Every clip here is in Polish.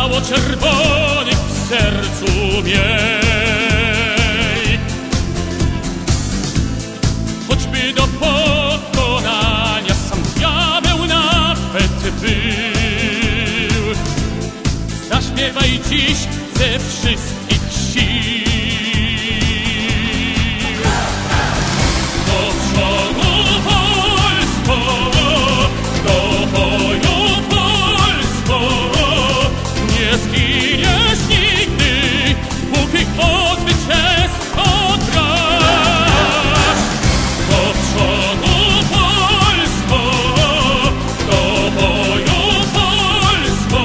biało-czerwonych w sercu miej. Choćby do pokonania sam diabeł nawet był, zaśpiewaj dziś ze wszystkich sił. Do przodu Polsko, do boju Polsko, nie zginiesz nigdy, póki o zwycięstwo grasz. Do przodu Polsko, do boju Polsko,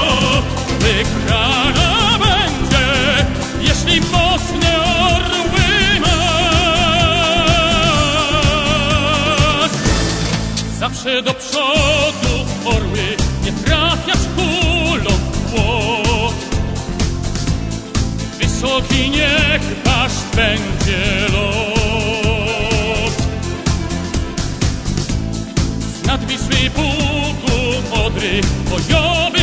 wygrana będzie, jeśli mocne orły masz. Zawsze do przodu, orły, nie trafiasz kulą w płot. Wysoki niech wasz będzie lot. Z nad Wisły Bugu Odry bojowy